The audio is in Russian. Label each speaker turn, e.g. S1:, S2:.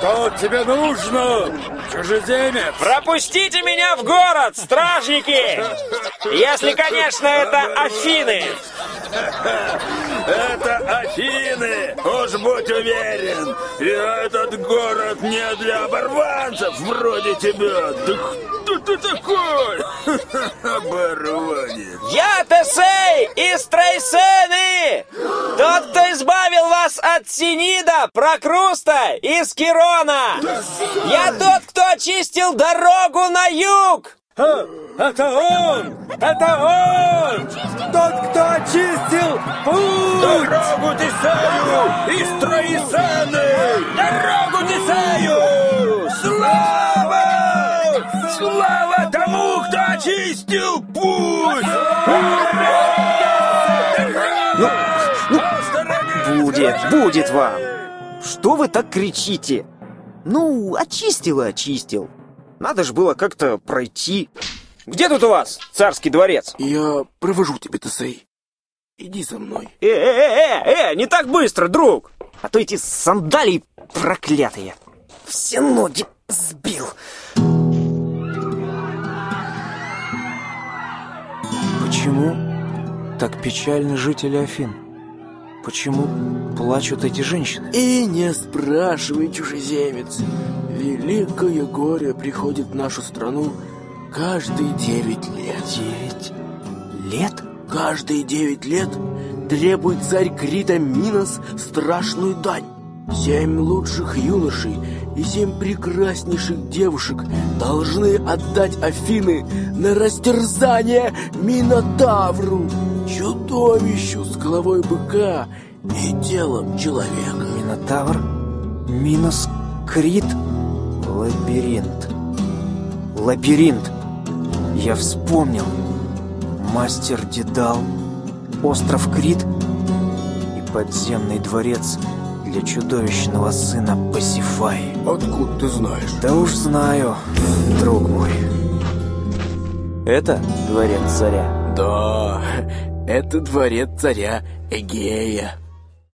S1: Что тебе нужно, чужеземец?
S2: Пропустите меня в город, стражники! Если, конечно, это Афины.
S1: Это Афины, уж будь уверен. И этот город не для оборванцев вроде тебя. Да кто ты такой? Оборванец.
S2: Я Тесей из Трейсены! Тот, кто избавил вас от Синида, Прокруста и Скирона! Я тот, кто очистил дорогу на юг!
S1: Это он! Это он! Тот, кто очистил путь! Дорогу Тесею из Троисены! Дорогу Тесею! Слава! Слава тому, кто очистил путь!
S2: Будет вам! Что вы так кричите? Ну, очистил и очистил. Надо же было как-то пройти. Где тут у вас царский дворец?
S3: Я провожу тебя, Тесей. Иди за мной.
S2: Не так быстро, друг! А то эти сандалии проклятые. Все ноги сбил. Почему так печальны жители Афин? Почему плачут эти женщины?
S3: И не спрашивай, чужеземец. Великое горе приходит в нашу страну каждые 9 лет.
S2: 9 лет?
S3: Каждые 9 лет требует царь Крита Минос страшную дань. 7 лучших юношей и 7 прекраснейших девушек должны отдать Афины на растерзание Минотавру, чудовищу с головой быка и телом человека.
S2: Минотавр, Минос, Крит, лабиринт. Лабиринт. Я вспомнил. Мастер Дедал, остров Крит и подземный дворец для чудовищного сына Пасифаи.
S3: Откуда ты знаешь?
S2: Да уж знаю, друг мой. Это дворец царя?
S3: Да, это дворец царя Эгея.